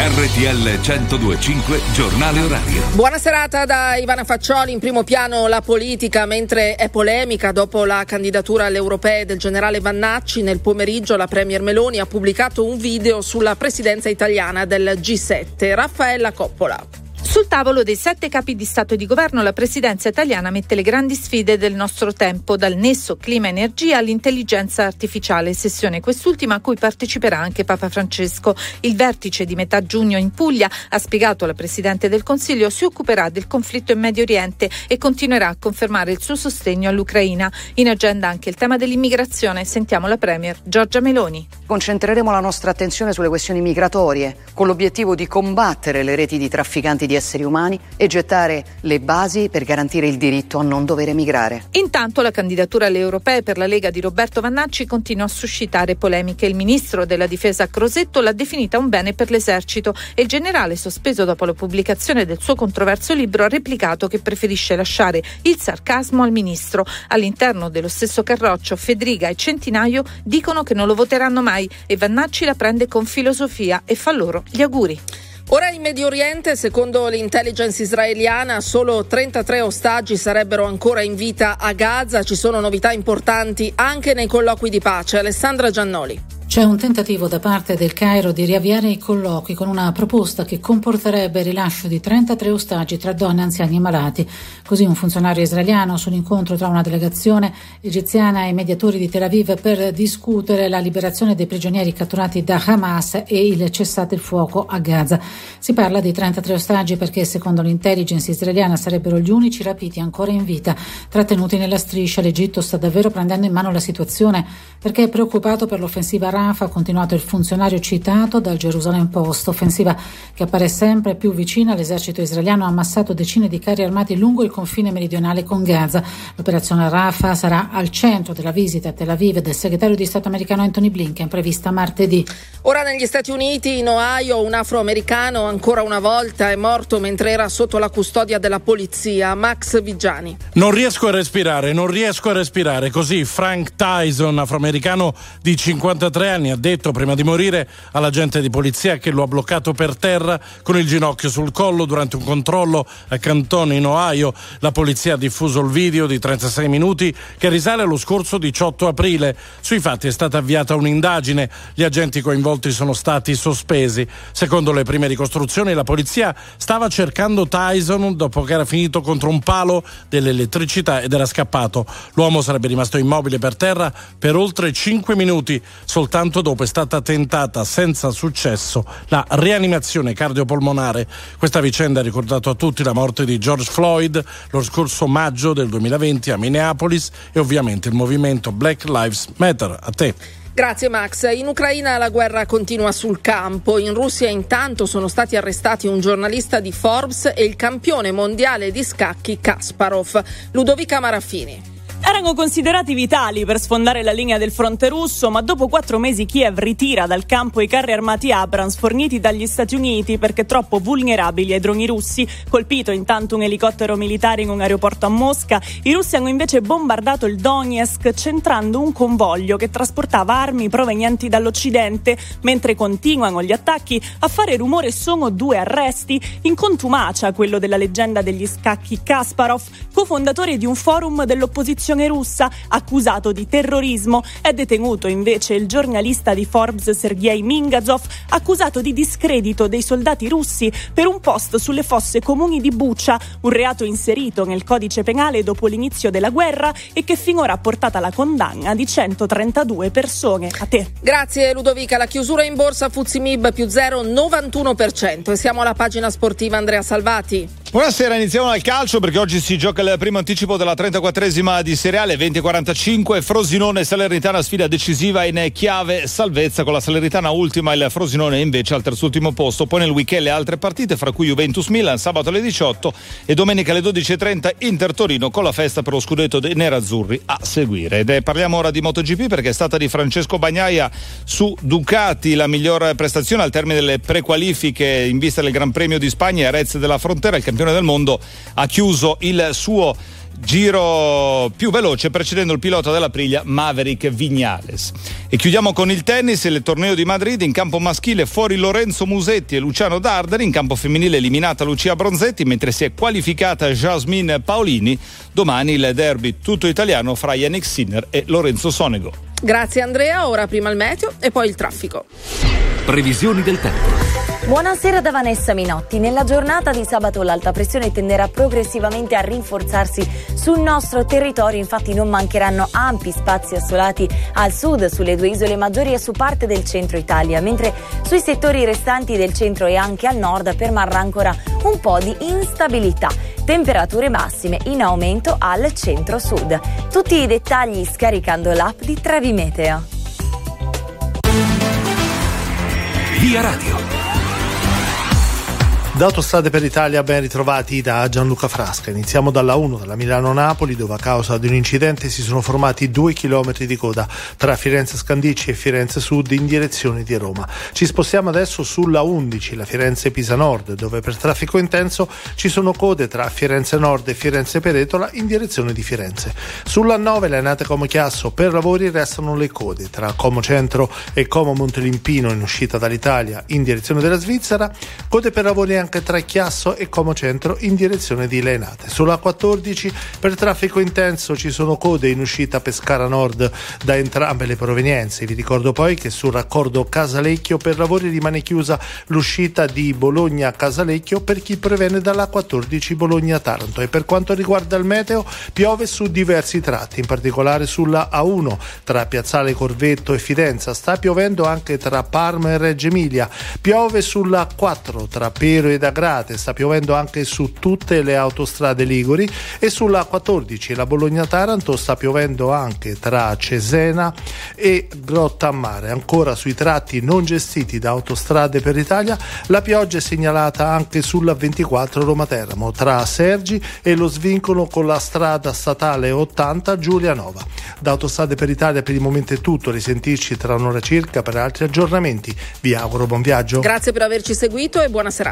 RTL 102.5 Giornale Orario. Buona serata da Ivana Faccioli. In primo piano la politica, mentre è polemica dopo la candidatura alle europee del generale Vannacci. Nel pomeriggio la premier Meloni ha pubblicato un video sulla presidenza italiana del G7. Raffaella Coppola. Sul tavolo dei 7 capi di Stato e di Governo la presidenza italiana mette le grandi sfide del nostro tempo, dal nesso clima-energia all'intelligenza artificiale, sessione quest'ultima a cui parteciperà anche Papa Francesco. Il vertice di metà giugno in Puglia, ha spiegato la Presidente del Consiglio, si occuperà del conflitto in Medio Oriente e continuerà a confermare il suo sostegno all'Ucraina. In agenda anche il tema dell'immigrazione. Sentiamo la Premier Giorgia Meloni. Concentreremo la nostra attenzione sulle questioni migratorie, con l'obiettivo di combattere le reti di trafficanti di esseri umani e gettare le basi per garantire il diritto a non dover emigrare. Intanto la candidatura alle europee per la Lega di Roberto Vannacci continua a suscitare polemiche. Il ministro della difesa Crosetto l'ha definita un bene per l'esercito e il generale, sospeso dopo la pubblicazione del suo controverso libro, ha replicato che preferisce lasciare il sarcasmo al ministro. All'interno dello stesso carroccio Fedriga e Centinaio dicono che non lo voteranno mai e Vannacci la prende con filosofia e fa loro gli auguri. Ora in Medio Oriente, secondo l'intelligence israeliana, solo 33 ostaggi sarebbero ancora in vita a Gaza. Ci sono novità importanti anche nei colloqui di pace. Alessandra Giannoli. C'è un tentativo da parte del Cairo di riavviare i colloqui con una proposta che comporterebbe il rilascio di 33 ostaggi tra donne, anziani e malati. Così un funzionario israeliano sull'incontro tra una delegazione egiziana e i mediatori di Tel Aviv per discutere la liberazione dei prigionieri catturati da Hamas e il cessate il fuoco a Gaza. Si parla di 33 ostaggi perché secondo l'intelligence israeliana sarebbero gli unici rapiti ancora in vita trattenuti nella striscia. L'Egitto sta davvero prendendo in mano la situazione perché è preoccupato per l'offensiva Rafah, ha continuato il funzionario citato dal Jerusalem Post, offensiva che appare sempre più vicina. L'esercito israeliano ha ammassato decine di carri armati lungo il confine meridionale con Gaza. L'operazione Rafah sarà al centro della visita a Tel Aviv del segretario di Stato americano Anthony Blinken, prevista martedì. Ora negli Stati Uniti, in Ohio, un afroamericano ancora una volta è morto mentre era sotto la custodia della polizia. Max Vigiani. Non riesco a respirare. Così Frank Tyson, afroamericano di 53 anni, ha detto prima di morire all'agente di polizia che lo ha bloccato per terra con il ginocchio sul collo durante un controllo a Canton in Ohio. La polizia ha diffuso il video di 36 minuti che risale allo scorso 18 aprile. Sui fatti è stata avviata un'indagine. Gli agenti coinvolti sono stati sospesi. Secondo le prime ricostruzioni, la polizia stava cercando Tyson dopo che era finito contro un palo dell'elettricità ed era scappato. L'uomo sarebbe rimasto immobile per terra per oltre 5 minuti. Soltanto dopo è stata tentata senza successo la rianimazione cardiopolmonare. Questa vicenda ha ricordato a tutti la morte di George Floyd lo scorso maggio del 2020 a Minneapolis e ovviamente il movimento Black Lives Matter. A te. Grazie Max. In Ucraina la guerra continua sul campo. In Russia intanto sono stati arrestati un giornalista di Forbes e il campione mondiale di scacchi Kasparov. Ludovica Maraffini. Erano considerati vitali per sfondare la linea del fronte russo, ma dopo 4 mesi Kiev ritira dal campo i carri armati Abrams forniti dagli Stati Uniti perché troppo vulnerabili ai droni russi. Colpito intanto un elicottero militare in un aeroporto a Mosca, i russi hanno invece bombardato il Donetsk centrando un convoglio che trasportava armi provenienti dall'Occidente. Mentre continuano gli attacchi, a fare rumore sono 2 arresti. In contumacia quello della leggenda degli scacchi Kasparov, cofondatore di un forum dell'opposizione russa, accusato di terrorismo. È detenuto invece il giornalista di Forbes Sergei Mingazov, accusato di discredito dei soldati russi per un post sulle fosse comuni di Bucha, un reato inserito nel codice penale dopo l'inizio della guerra e che finora ha portato alla condanna di 132 persone. A te. Grazie Ludovica. La chiusura in borsa FTSE MIB più 0,91% e siamo alla pagina sportiva. Andrea Salvati. Buonasera, iniziamo dal calcio perché oggi si gioca il primo anticipo della 34esima di Serie A, 20:45. Frosinone Salernitana, sfida decisiva in chiave salvezza con la Salernitana ultima, il Frosinone invece al terzultimo posto. Poi nel weekend le altre partite, fra cui Juventus Milan sabato alle 18 e domenica alle 12:30 Inter Torino con la festa per lo scudetto dei nerazzurri a seguire. Parliamo ora di MotoGP perché è stata di Francesco Bagnaia su Ducati la miglior prestazione al termine delle prequalifiche in vista del Gran Premio di Spagna. Jerez della Frontera, il campione del mondo, ha chiuso il suo giro più veloce precedendo il pilota dell'Aprilia Maverick Viñales. E chiudiamo con il tennis e il torneo di Madrid. In campo maschile fuori Lorenzo Musetti e Luciano Darderi, in campo femminile eliminata Lucia Bronzetti, mentre si è qualificata Jasmine Paolini. Domani il derby tutto italiano fra Yannick Sinner e Lorenzo Sonego. Grazie Andrea, ora prima il meteo e poi il traffico. Previsioni del tempo. Buonasera da Vanessa Minotti. Nella giornata di sabato l'alta pressione tenderà progressivamente a rinforzarsi sul nostro territorio, infatti non mancheranno ampi spazi assolati al sud, sulle due isole maggiori e su parte del centro Italia, mentre sui settori restanti del centro e anche al nord permarrà ancora un po' di instabilità. Temperature massime in aumento al centro-sud. Tutti i dettagli scaricando l'app di Trevi Meteo. Via Radio. Da Autostrade per l'Italia ben ritrovati da Gianluca Frasca. Iniziamo dalla 1, dalla Milano-Napoli, dove a causa di un incidente si sono formati 2 chilometri di coda tra Firenze Scandicci e Firenze Sud in direzione di Roma. Ci spostiamo adesso sulla 11, la Firenze-Pisa Nord, dove per traffico intenso ci sono code tra Firenze Nord e Firenze Peretola in direzione di Firenze. Sulla 9, Lainate Como Chiasso, per lavori restano le code tra Como Centro e Como Montelimpino in uscita dall'Italia in direzione della Svizzera, code per lavori anche tra Chiasso e Como Centro in direzione di Lainate. Sulla 14 per traffico intenso ci sono code in uscita Pescara Nord da entrambe le provenienze. Vi ricordo poi che sul raccordo Casalecchio per lavori rimane chiusa l'uscita di Bologna-Casalecchio per chi proviene dalla 14 Bologna-Taranto. E per quanto riguarda il meteo, piove su diversi tratti, in particolare sulla A1 tra Piazzale Corvetto e Fidenza. Sta piovendo anche tra Parma e Reggio Emilia. Piove sulla 4 tra Pero e Agrate, sta piovendo anche su tutte le autostrade liguri, e sulla 14 la Bologna-Taranto sta piovendo anche tra Cesena e Grottammare. Ancora sui tratti non gestiti da Autostrade per l'Italia la pioggia è segnalata anche sulla 24 Roma-Teramo tra Sergi e lo svincolo con la strada statale 80 Giulianova. Da Autostrade per l'Italia per il momento è tutto, risentirci tra un'ora circa per altri aggiornamenti. Vi auguro buon viaggio. Grazie per averci seguito e buona serata.